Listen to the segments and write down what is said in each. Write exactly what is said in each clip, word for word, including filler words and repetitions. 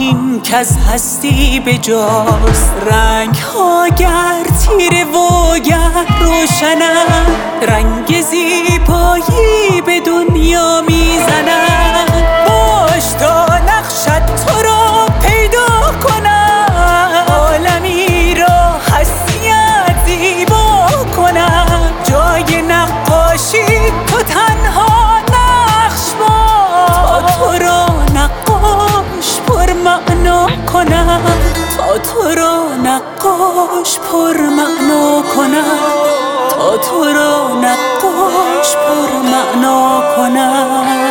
این که از هستی بجاست. رنگ ها گر تیره و گر روشنند، رنگ زیبایی به دنیا میزنند. باش تا نقشت تو را پیدا کنم، عالمی را هستیت زیبا کنم. جای نقاشی تو تنها نقش باش، تا تو را نقاش پر معنا کنم. تا تو را نقاش پر معنا کنم. تا تو را نقاش پر معنا کنم.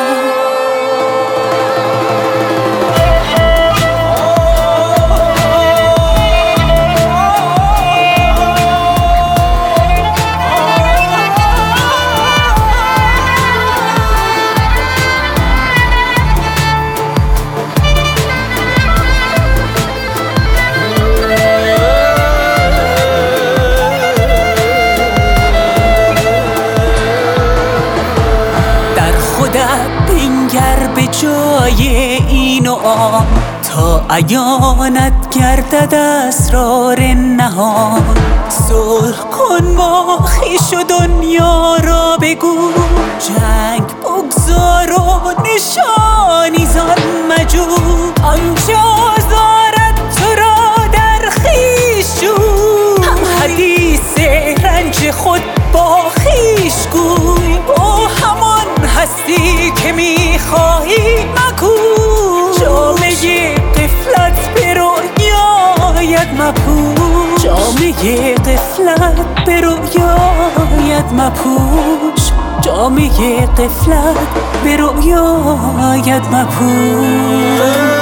بنگر به جای این و آن، تا عیانت گردد اسرار نهان. صلح کن با خویش و دنیا را بگو، جنگ بگذار و نشانی زان مجو. آنچه آزارد تو را در خویش جو، هم حدیث رنج خود با خویش گوی. با همان هستی که میخواهی مکو، جامعه غفلت به رویایت مپوش. جامعه غفلت به رویایت مپوش. جامعه غفلت به رویایت مپوش.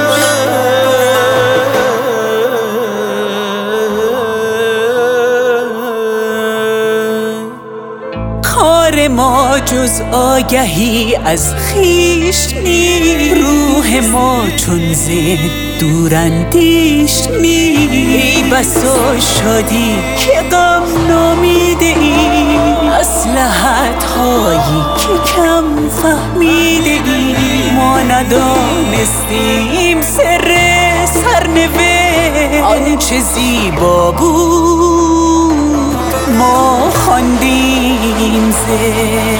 کار ما جز آگهی از خویش نیست، روح ما چون ذهن دوراندیش نیست. ای بسا شادی که غم نامیده ای، مصلحت هایی که کم فهمیده ای. ما ندانستیم سر سرنوشت، آنچه زیبا بود ما خواندیم ز